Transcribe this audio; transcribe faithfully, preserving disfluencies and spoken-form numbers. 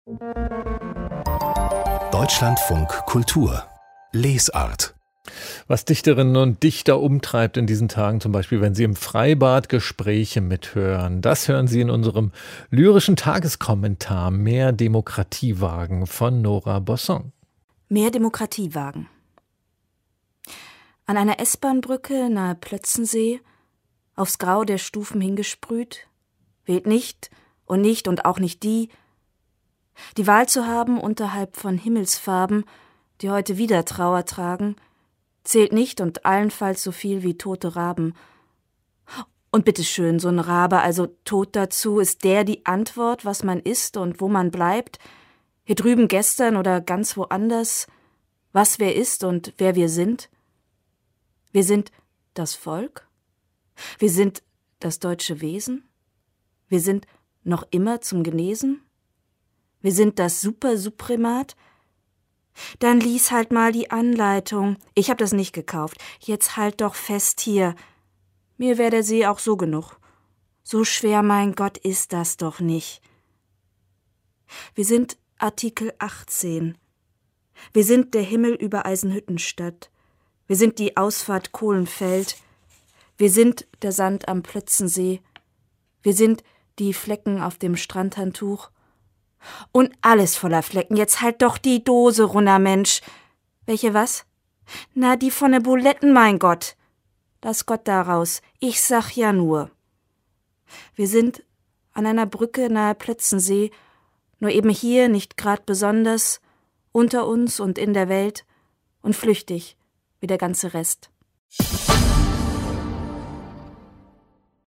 Deutschlandfunk Kultur Lesart. Was Dichterinnen und Dichter umtreibt in diesen Tagen, zum Beispiel, wenn sie im Freibad Gespräche mithören, das hören Sie in unserem lyrischen Tageskommentar Mehr Demokratie wagen von Nora Bosson. Mehr Demokratie wagen. An einer S-Bahn-Brücke nahe Plötzensee, aufs Grau der Stufen hingesprüht, wählt nicht und nicht und auch nicht die, die Wahl zu haben unterhalb von Himmelsfarben, die heute wieder Trauer tragen, zählt nicht und allenfalls so viel wie tote Raben. Und bitteschön, so ein Rabe, also tot dazu, ist der die Antwort, was man ist und wo man bleibt, hier drüben gestern oder ganz woanders, was wer ist und wer wir sind? Wir sind das Volk? Wir sind das deutsche Wesen? Wir sind noch immer zum Genesen? Wir sind das Supersuprimat? Dann lies halt mal die Anleitung. Ich hab das nicht gekauft. Jetzt halt doch fest hier. Mir wär der See auch so genug. So schwer, mein Gott, ist das doch nicht. Wir sind Artikel achtzehn. Wir sind der Himmel über Eisenhüttenstadt. Wir sind die Ausfahrt Kohlenfeld. Wir sind der Sand am Plötzensee. Wir sind die Flecken auf dem Strandhandtuch. Und alles voller Flecken. Jetzt halt doch die Dose runter, Mensch. Welche was? Na, die von den Buletten, mein Gott. Lass Gott daraus. Ich sag ja nur. Wir sind an einer Brücke nahe Plötzensee, nur eben hier nicht grad besonders, unter uns und in der Welt und flüchtig wie der ganze Rest.